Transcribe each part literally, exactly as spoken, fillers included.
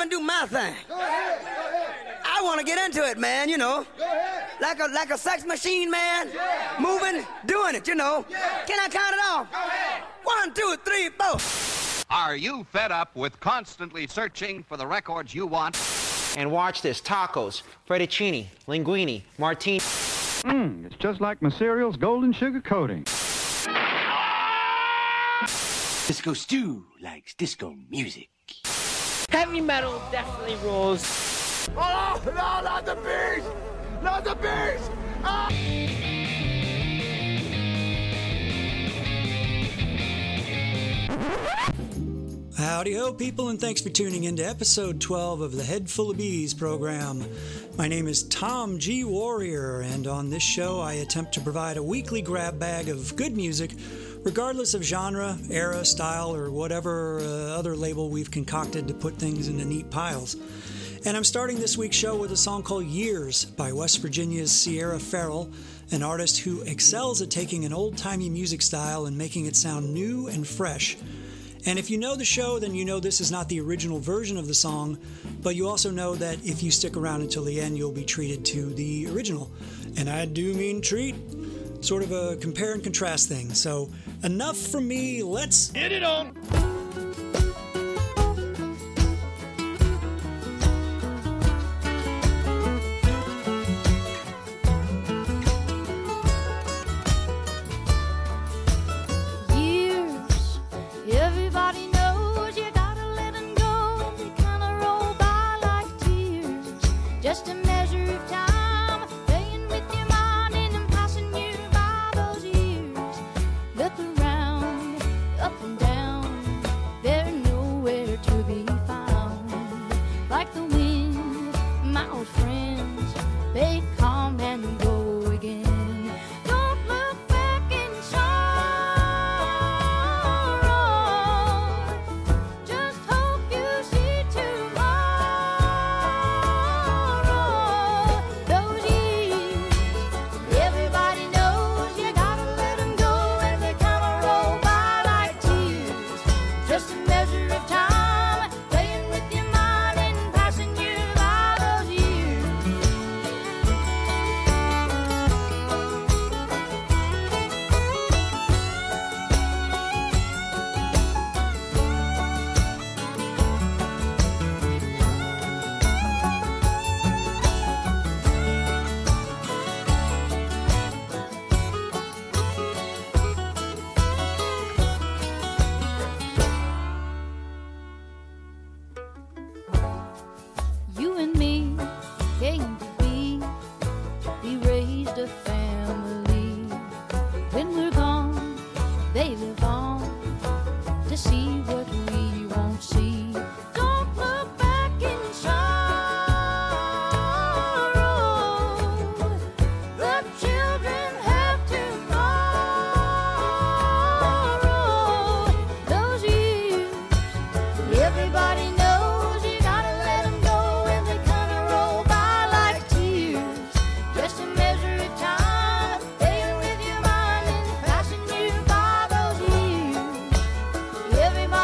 and do my thing. Go ahead, go ahead. I want to get into it, man, you know. Go ahead. Like a like a sex machine, man. Yeah. Moving, doing it, you know. Yeah. Can I count it off? Go ahead. One, two, three, four. Are you fed up with constantly searching for the records you want? And watch this, tacos, fettuccine, linguine, martini. Mmm, it's just like my cereal's golden sugar coating. Disco Stew likes disco music. Heavy metal definitely rules. Oh, no, not the beast! Not the beast! Ah! Howdy ho, people, and thanks for tuning in to episode twelve of the Head Full of Bees program. My name is Tom G. Warrior, and on this show I attempt to provide a weekly grab bag of good music, regardless of genre, era, style, or whatever uh, other label we've concocted to put things into neat piles. And I'm starting this week's show with a song called Years by West Virginia's Sierra Farrell, an artist who excels at taking an old-timey music style and making it sound new and fresh. And if you know the show, then you know this is not the original version of the song, but you also know that if you stick around until the end, you'll be treated to the original. And I do mean treat. Sort of a compare and contrast thing. So enough from me, let's hit it on! Everybody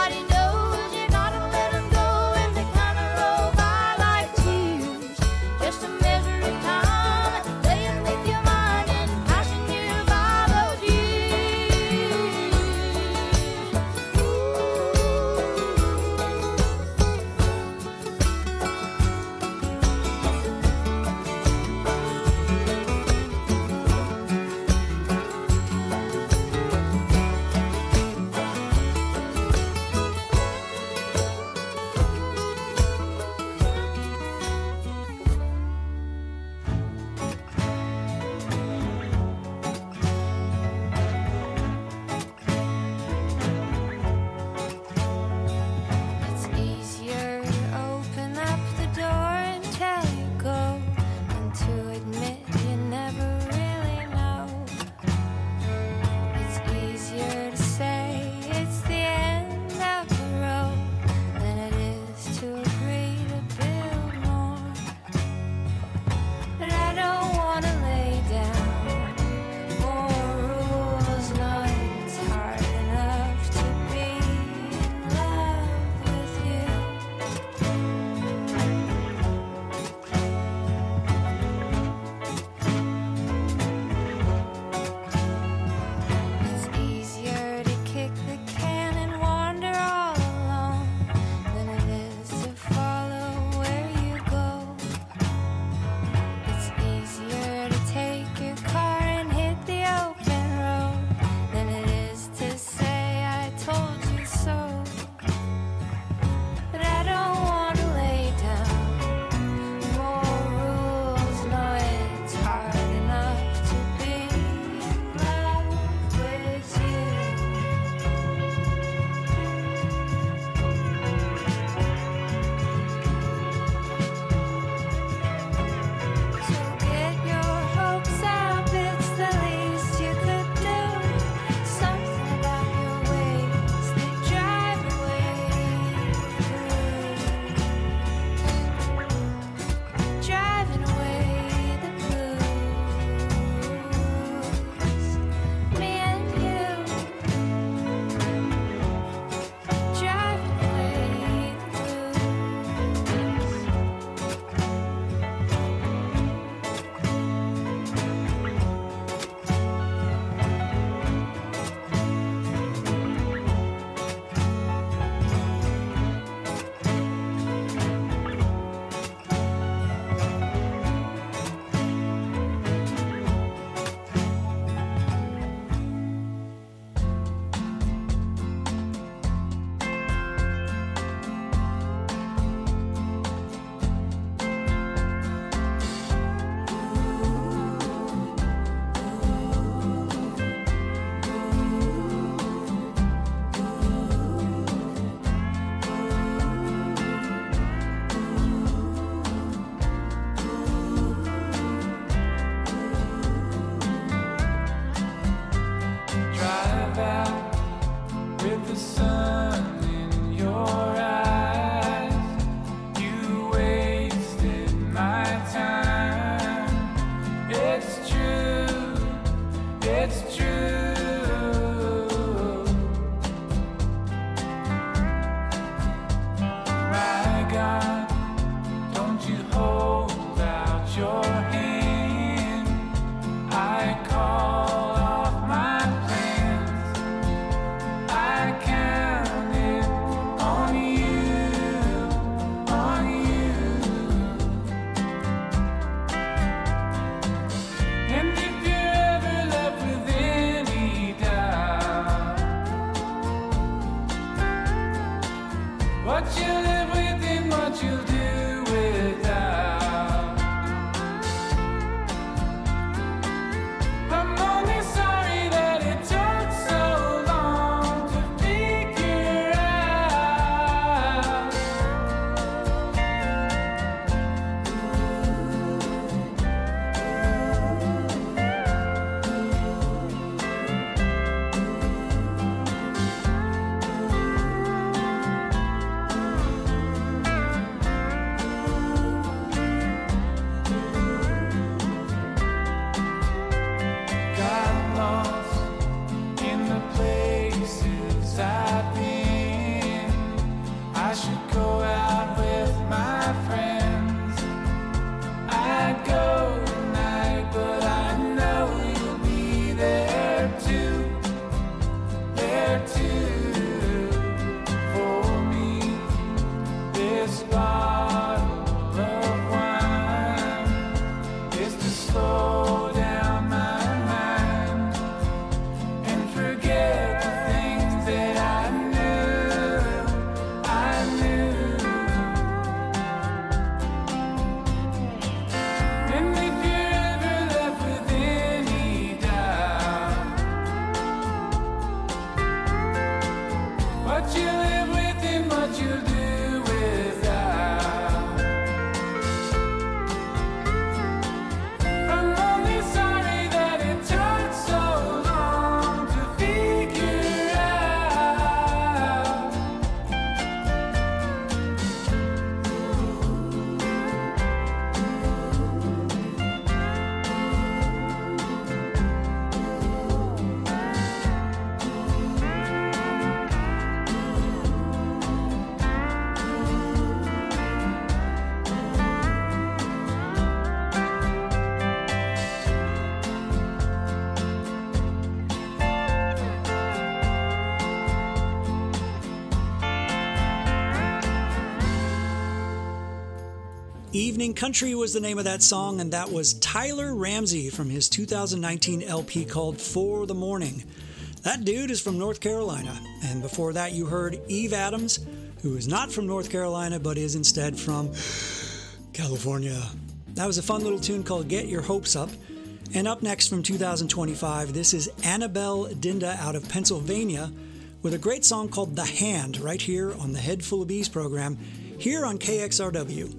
Evening Country was the name of that song, and that was Tyler Ramsey from his two thousand nineteen L P called For the Morning. That dude is from North Carolina, and before that you heard Eve Adams, who is not from North Carolina but is instead from California. That was a fun little tune called Get Your Hopes Up. And up next from two thousand twenty-five, this is Annabelle Dinda out of Pennsylvania with a great song called The Hand right here on the Head Full of Bees program here on K X R W.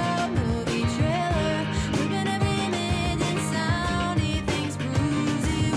Sound he thinks proves it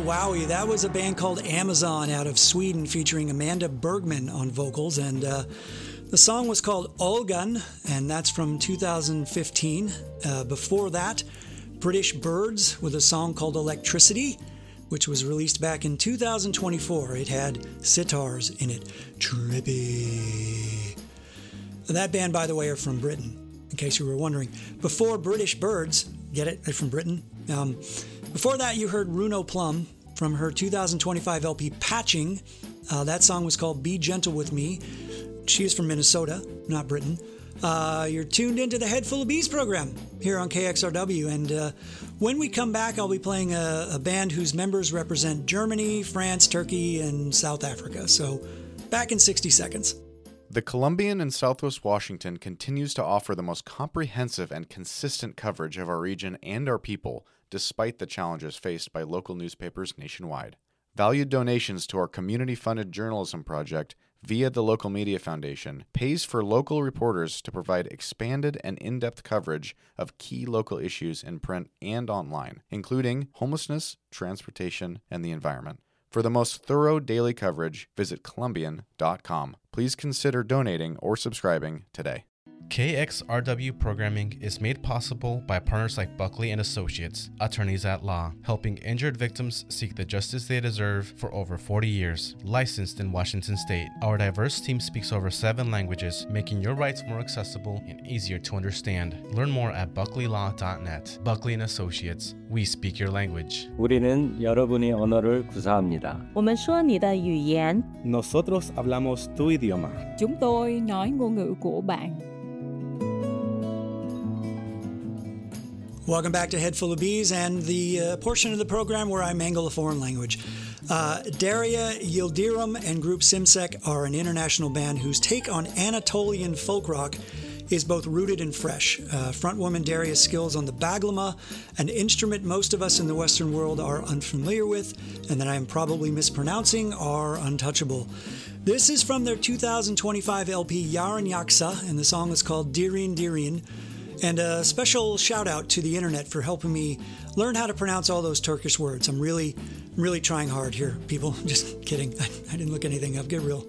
wowie. That was a band called Amazon out of Sweden featuring Amanda Bergman on vocals, and uh, the song was called Olgan, and that's from two thousand fifteen. Uh, before that, British Birds with a song called Electricity, which was released back in two thousand twenty-four. It had sitars in it. Trippy. That band, by the way, are from Britain, in case you were wondering. Before British Birds, get it? They're from Britain. Um, before that, you heard Runo Plum from her two thousand twenty-five L P Patching. Uh, that song was called Be Gentle With Me. She is from Minnesota, not Britain. Uh, you're tuned into the Head Full of Bees program here on K X R W. And uh, when we come back, I'll be playing a, a band whose members represent Germany, France, Turkey, and South Africa. So back in sixty seconds. The Columbian in Southwest Washington continues to offer the most comprehensive and consistent coverage of our region and our people, despite the challenges faced by local newspapers nationwide. Valued donations to our community-funded journalism project via the Local Media Foundation pays for local reporters to provide expanded and in-depth coverage of key local issues in print and online, including homelessness, transportation, and the environment. For the most thorough daily coverage, visit Columbian dot com. Please consider donating or subscribing today. K X R W programming is made possible by partners like Buckley and Associates, attorneys at law, helping injured victims seek the justice they deserve for over forty years. Licensed in Washington State, our diverse team speaks over seven languages, making your rights more accessible and easier to understand. Learn more at buckley law dot net. Buckley and Associates, we speak your language. 우리는 여러분의 언어를 구사합니다. 我们说你的语言. Nosotros hablamos tu idioma. Chúng tôi nói ngôn ngữ của bạn. Welcome back to Head Full of Bees and the uh, portion of the program where I mangle a foreign language. Uh, Daria Yildirim and Group Simsek are an international band whose take on Anatolian folk rock is both rooted and fresh. Uh, frontwoman Daria's skills on the baglama, an instrument most of us in the Western world are unfamiliar with, and that I am probably mispronouncing, are untouchable. This is from their two thousand twenty-five L P Yarın Yaksa, and the song is called Dirin Dirin. And a special shout out to the internet for helping me learn how to pronounce all those Turkish words. I'm really, really trying hard here, people. Just kidding. I, I didn't look anything up. Get real.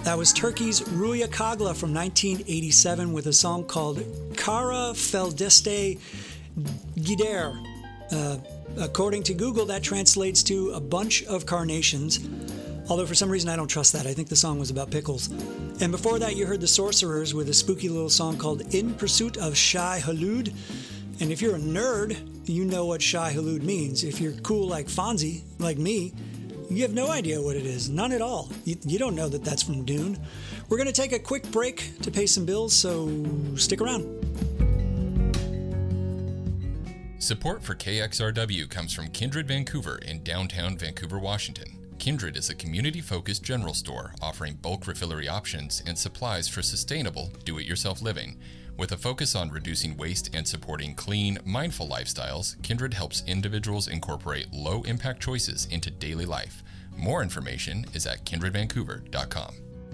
That was Turkey's Rüya Kagla from nineteen eighty-seven with a song called Kara Feldeste Gider. Uh, according to Google, that translates to a bunch of carnations, although for some reason I don't trust that. I think the song was about pickles. And before that, you heard the Sorcerers with a spooky little song called In Pursuit of Shai Hulud. And if you're a nerd, you know what Shai Hulud means. If you're cool like Fonzie, like me, you have no idea what it is. None at all. You, you don't know that that's from Dune. We're going to take a quick break to pay some bills, so stick around. Support for K X R W comes from Kindred Vancouver in downtown Vancouver, Washington. Kindred is a community-focused general store offering bulk refillery options and supplies for sustainable, do-it-yourself living. With a focus on reducing waste and supporting clean, mindful lifestyles, Kindred helps individuals incorporate low-impact choices into daily life. More information is at kindred vancouver dot com.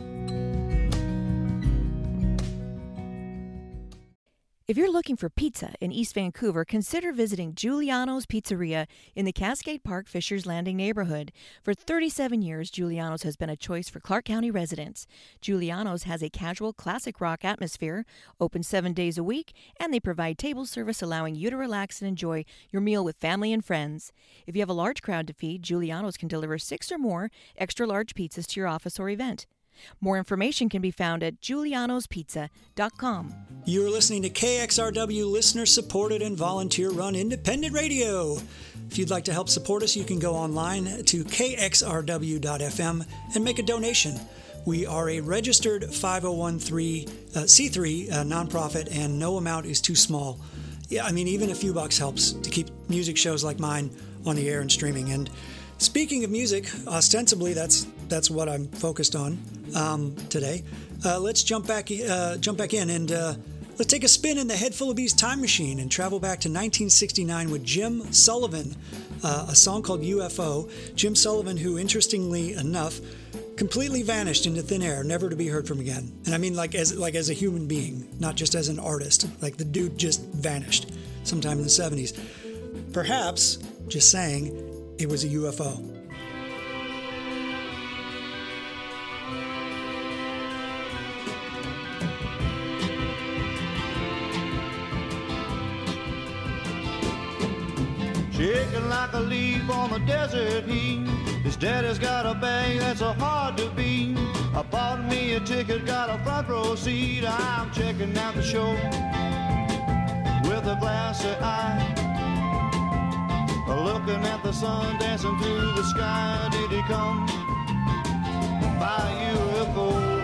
If you're looking for pizza in East Vancouver, consider visiting Giuliano's Pizzeria in the Cascade Park Fishers Landing neighborhood. For thirty-seven years, Giuliano's has been a choice for Clark County residents. Giuliano's has a casual classic rock atmosphere, open seven days a week, and they provide table service allowing you to relax and enjoy your meal with family and friends. If you have a large crowd to feed, Giuliano's can deliver six or more extra large pizzas to your office or event. More information can be found at giulianos pizza dot com. You're listening to K X R W, listener-supported and volunteer-run independent radio. If you'd like to help support us, you can go online to k x r w dot f m and make a donation. We are a registered five oh one c three uh, nonprofit, and no amount is too small. Yeah, I mean, even a few bucks helps to keep music shows like mine on the air and streaming. And speaking of music, ostensibly that's that's what I'm focused on um, today. Uh, let's jump back uh, jump back in and uh, let's take a spin in the Head Full of Bees time machine and travel back to nineteen sixty-nine with Jim Sullivan, uh, a song called U F O. Jim Sullivan, who interestingly enough completely vanished into thin air, never to be heard from again. And I mean like as like as a human being, not just as an artist. Like the dude just vanished sometime in the seventies. Perhaps, just saying, it was a U F O. Shaking like a leaf on the desert heat. His daddy's got a bang that's so hard to beat. I bought me a ticket, got a front row seat. I'm checking out the show with a glassy eye, looking at the sun dancing through the sky. Did he come by U F O?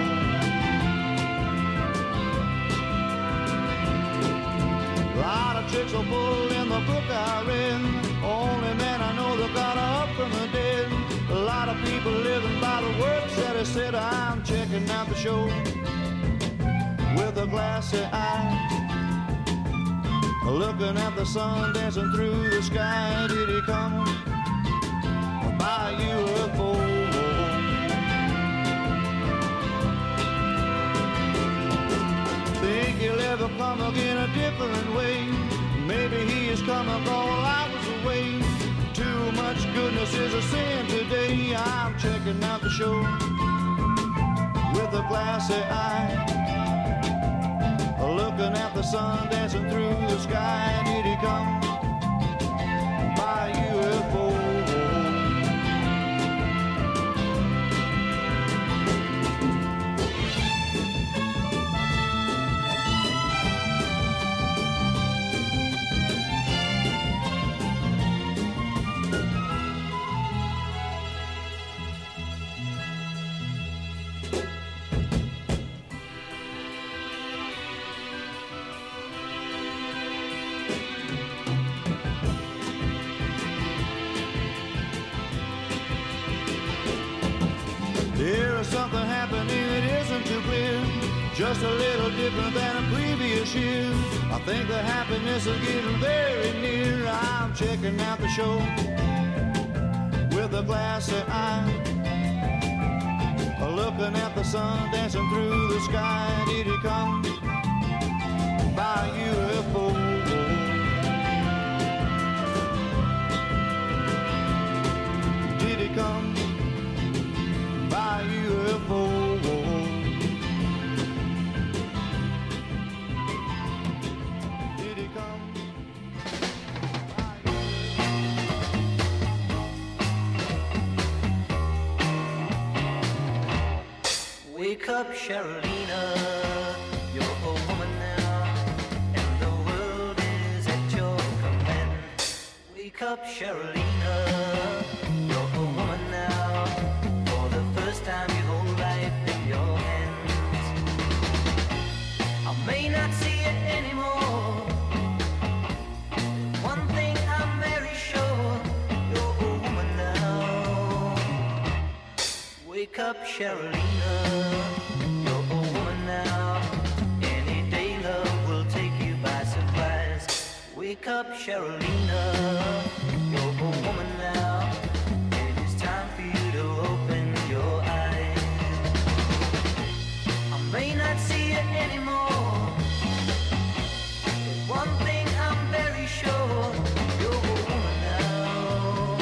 A lot of tricks are pulled in the book I read. Only man I know that got up from the dead. A lot of people living by the words that he said. I'm checking out the show with a glassy eye, looking at the sun dancing through the sky. Did he come by U F O? Think he'll ever come again a different way? Maybe he is coming while I was away. Too much goodness is a sin today. I'm checking out the show with a glassy eye, looking at the sun dancing through the sky. Did he come by U F O? There is something happening that isn't too clear, just a little different than a previous year. I think the happiness is getting very near. I'm checking out the show with a glassy eye, looking at the sun dancing through the sky. Did he come by U F O? Did he come by U F O? Wake up, Sharolina, you're a woman now, and the world is at your command. Wake up, Sharolina, you're a woman now, for the first time you hold life in your hands. I may not see it anymore, one thing I'm very sure, you're a woman now. Wake up, Sharolina. Wake up, Sharolina, you're a woman now, and it's time for you to open your eyes. I may not see it anymore, but one thing I'm very sure, you're a woman now.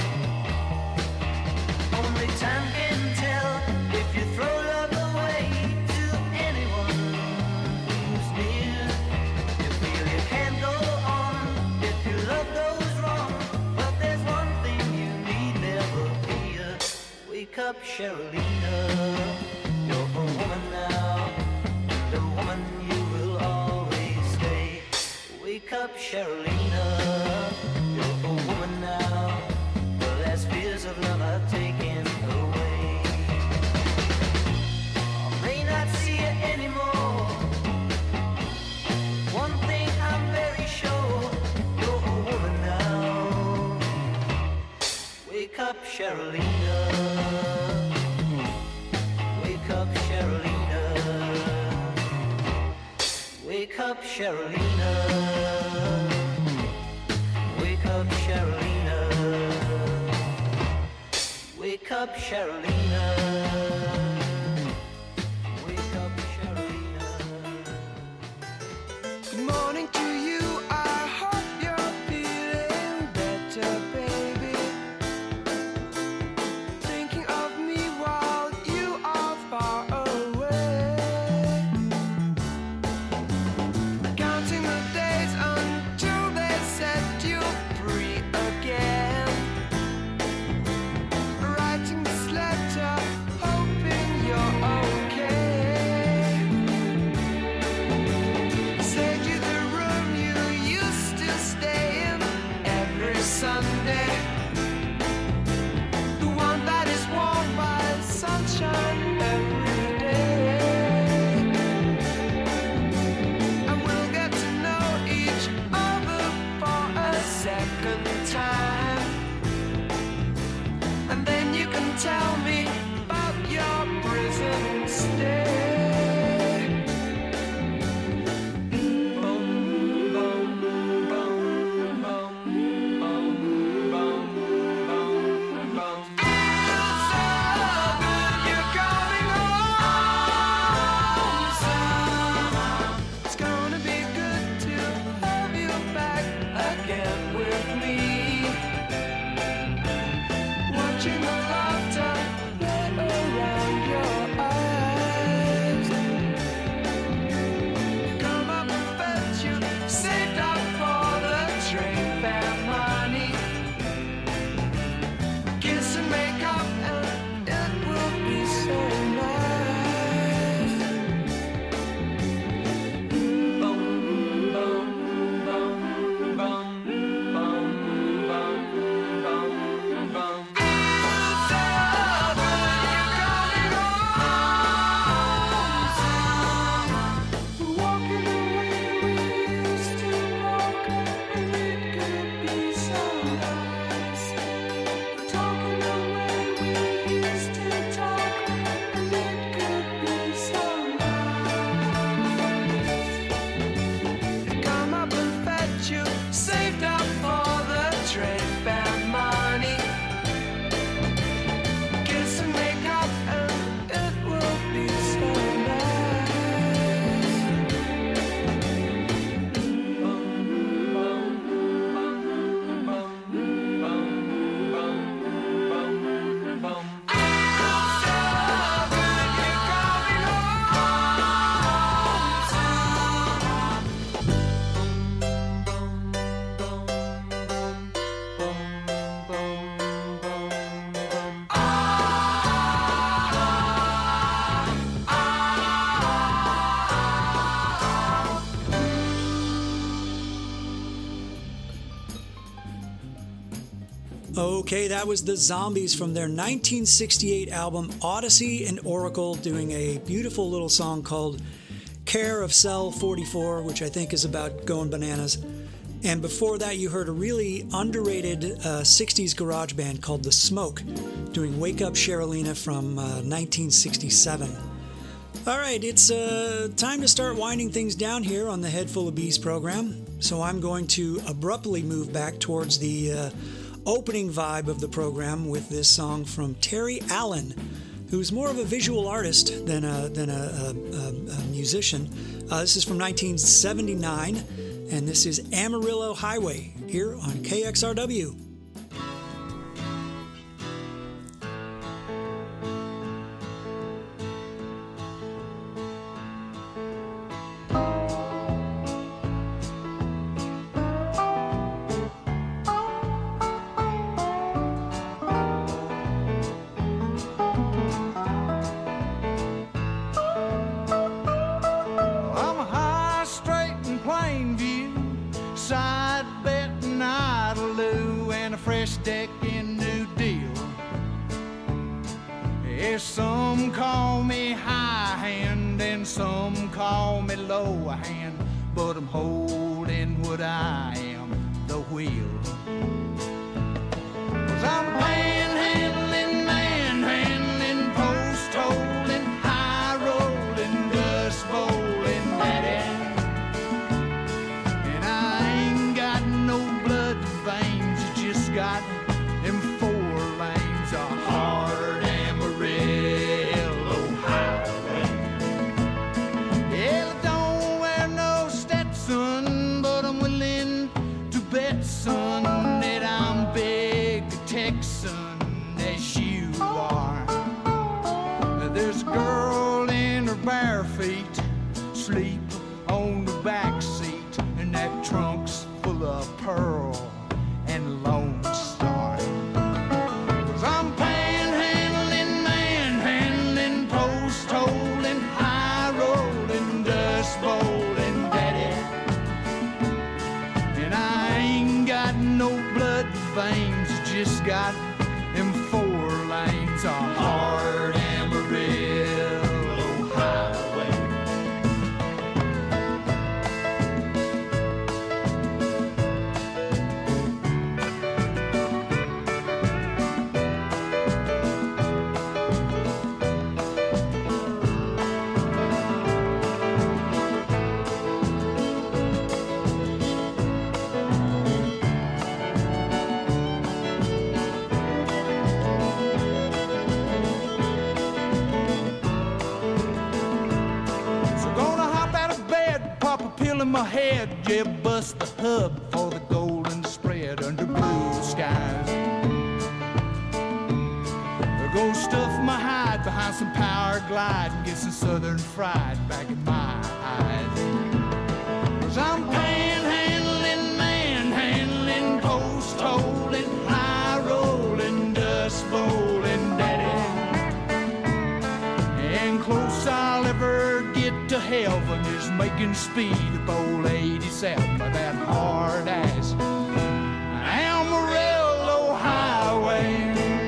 Only time can tell if you throw love away to anyone who's near. You feel you can't go on. Love goes wrong, but there's one thing you need never fear. Wake up, Sharolina, you're a woman now, the woman you will always stay. Wake up, Sharolina, you're a woman now, the last fears of love are taken away. I may not see it anymore, one thing I'm very sure. Wake up, Sharolina. Wake up, Sharolina. Wake up, Sharolina. Wake up, Sharolina. Wake up, Sharolina. Wake up, Sharolina. Good morning to you. I hope you're feeling better, baby. Thinking of me while you are far away. Counting the days until they set you free again. Writing this letter Okay, that was the Zombies from their nineteen sixty-eight album Odyssey and Oracle, doing a beautiful little song called Care of Cell forty-four, which I think is about going bananas. And before that, you heard a really underrated uh, sixties garage band called The Smoke, doing Wake Up Cherylina from uh, nineteen sixty-seven. All right, it's uh, time to start winding things down here on the Head Full of Bees program. So I'm going to abruptly move back towards the uh, opening vibe of the program with this song from Terry Allen, who's more of a visual artist than a, than a, a, a, a musician. Uh, this is from nineteen seventy-nine, and this is Amarillo Highway here on K X R W. My head, yeah, bust the hub for the golden spread under blue skies. Go stuff my hide behind some power glide and get some southern fried back in my eyes. 'Cause I'm panhandling, manhandling, post holding, high rolling, dust bowling, daddy. And close I'll ever get to heaven is making speed up old eighty-seven by that hard ass Amarillo Highway.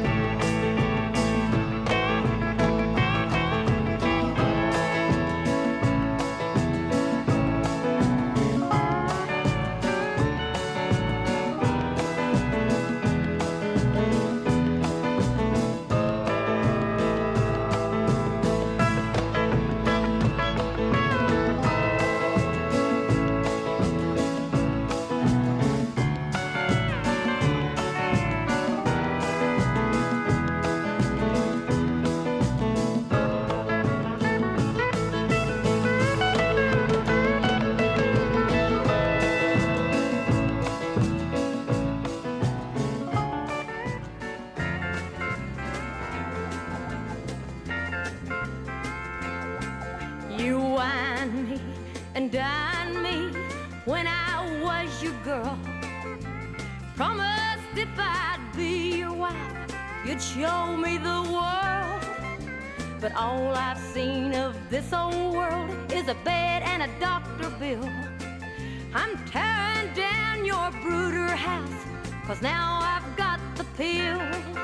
done me when I was your girl. Promised if I'd be your wife, you'd show me the world. But all I've seen of this old world is a bed and a doctor bill. I'm tearing down your brooder house, 'cause now I've got the the pill.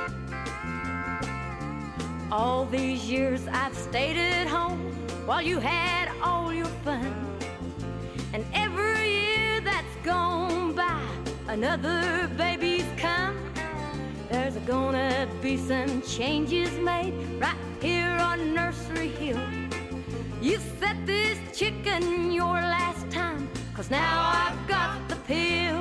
All these years I've stayed at home while you had all your fun. And every year that's gone by, another baby's come. There's gonna be some changes made right here on Nursery Hill. You set this chicken your last time, 'cause now I've got the pill.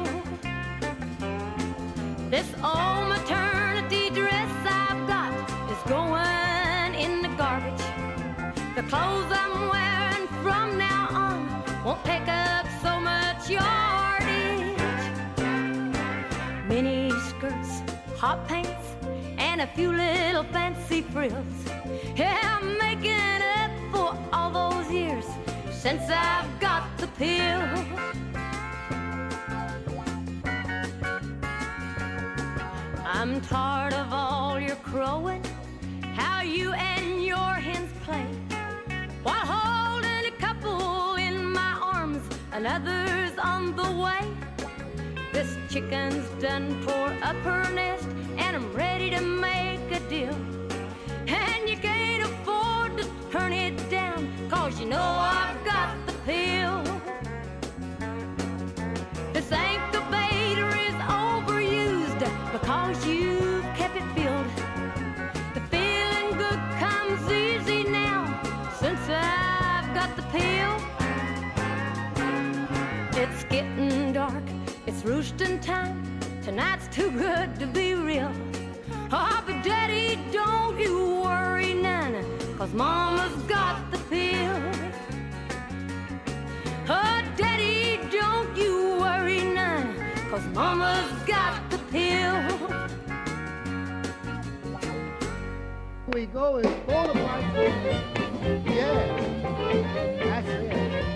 This old maternity dress I've got is going in the garbage. The clothes I'm wearing from now on won't take up so much yardage. Mini skirts, hot pants, and a few little fancy frills. Yeah, I'm making up for all those years since I've got the pill. I'm tired of all your crowing, how you and your hens play, while holding a couple in my arms, another's on the way. This chicken's done tore up her nest, and I'm ready to make a deal. And you can't afford to turn it down, 'cause you know I've got the pill. This incubator is overused because you've kept it filled. The feeling good comes easy now since I've got the pill. It's getting dark, it's roosting time. Tonight's too good to be real. Oh, but Daddy, don't you worry none, 'cause Mama's got the pill. Oh, Daddy, don't you worry none, 'cause Mama's got the pill. We go is Bonaparte. Yeah, that's it.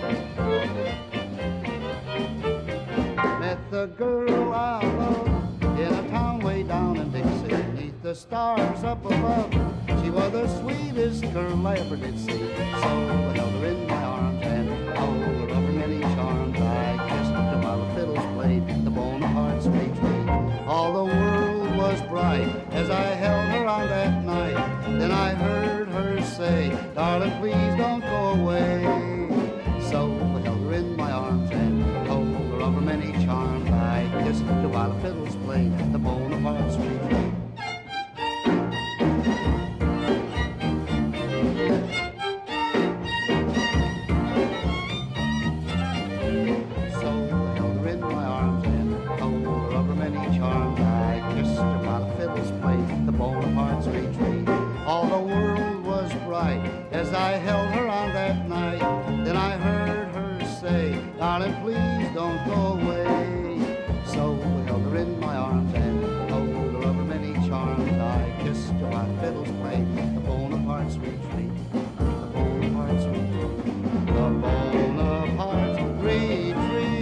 Met the girl I love in a town way down in Dixie, neath the stars up above. She was the sweetest girl I ever did see. So I held her in my arms and told her of her many charms. I kissed her while the fiddles played the Bonaparte's retreat. All the world was bright as I held her on that night. Then I heard her say, darling, please don't go away. So I held her in my arms and told her of her many charms. I kissed her while the fiddles played the Bonaparte's retreat. So I held her in my arms and told her of her many charms. I kissed her while the fiddles played the Bonaparte's retreat. All the world was bright as I held her on that night. Then I heard her say, darling, please don't go away. So I held her in my arms and told her of her many charms. I kissed her while the fiddles played the Bonaparte's retreat. The Bonaparte's retreat. The Bonaparte's retreat.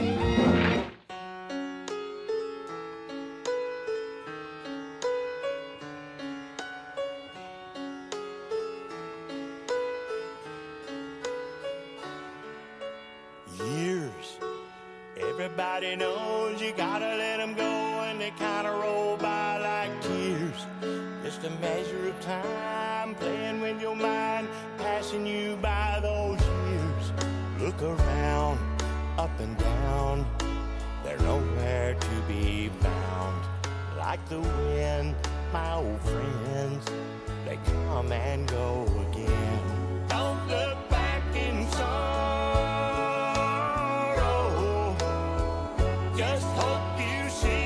Years. Everybody knows you gotta let them go, and they kinda roll by like tears. Just a measure of time, playing with your mind, passing you by those years. Look around, up and down, they're nowhere to be found. Like the wind, my old friends, they come and go again. Don't look back in sorrow, just hope you see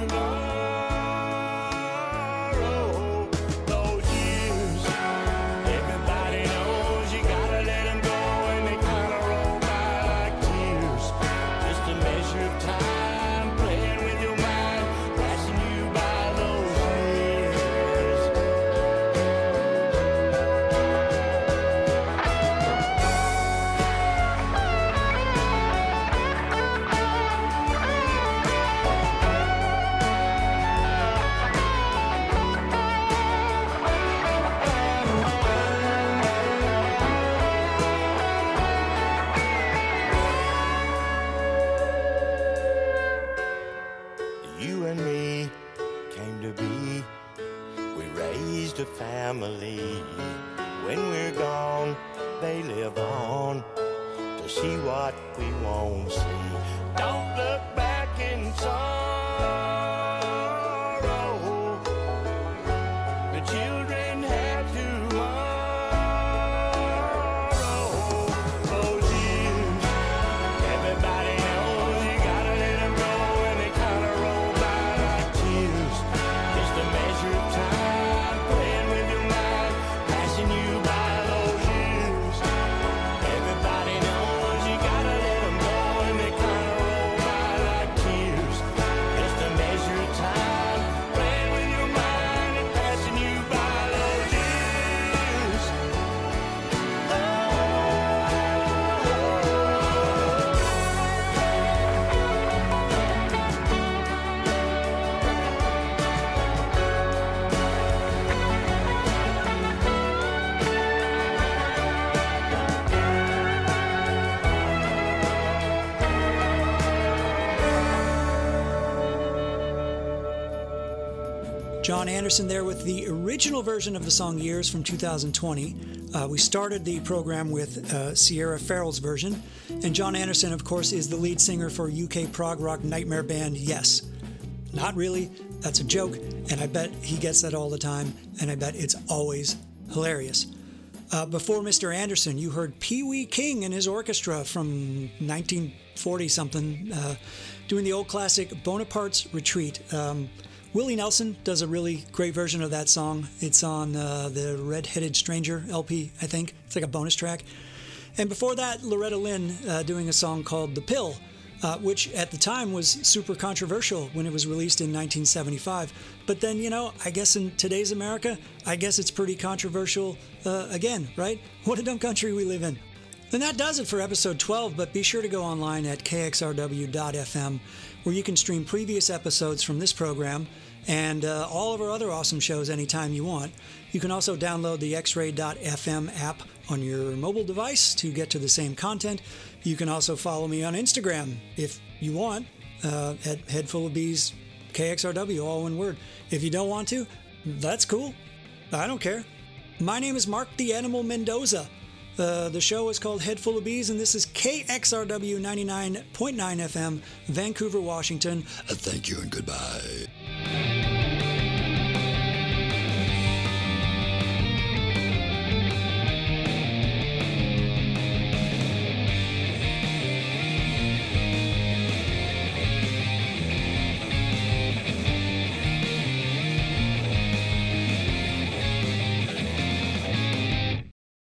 tomorrow. Those years, everybody knows you gotta let them go, and they kinda roll by like tears. Just a measure of time, playing with your mind, passing you by those years. they live on to see what we won't see. Don't look back in sorrow. The children have tomorrow. Those years, everybody knows you gotta let them go, and they kinda roll by like tears. Just a measure of time, playing with your mind, passing you by those years. Everybody knows you gotta let them go, and they kinda roll by like tears. Just a measure of time, playing with your mind and passing you by those years. John Anderson there with the original version of the song Years from two thousand twenty. Uh, we started the program with uh, Sierra Farrell's version, and John Anderson, of course, is the lead singer for U K prog rock nightmare band Yes. Not really, that's a joke, and I bet he gets that all the time, and I bet it's always hilarious. Uh, before Mister Anderson, you heard Pee Wee King and his orchestra from nineteen forty-something, uh, doing the old classic Bonaparte's Retreat. Um, Willie Nelson does a really great version of that song. It's on uh, the Red-Headed Stranger L P, I think. It's like a bonus track. And before that, Loretta Lynn uh, doing a song called The Pill, uh, which at the time was super controversial when it was released in nineteen seventy-five. But then, you know, I guess in today's America, I guess it's pretty controversial uh, again, right? What a dumb country we live in. And that does it for episode twelve, but be sure to go online at k x r w dot f m, where you can stream previous episodes from this program and uh, all of our other awesome shows anytime you want. You can also download the x ray dot f m app on your mobile device to get to the same content. You can also follow me on Instagram if you want, uh, at Headfulofbees K X R W, all one word. If you don't want to, that's cool. I don't care. My name is Mark the Animal Mendoza. Uh, the show is called Head Full of Bees, and this is K X R W ninety-nine point nine F M, Vancouver, Washington. Uh, thank you and goodbye.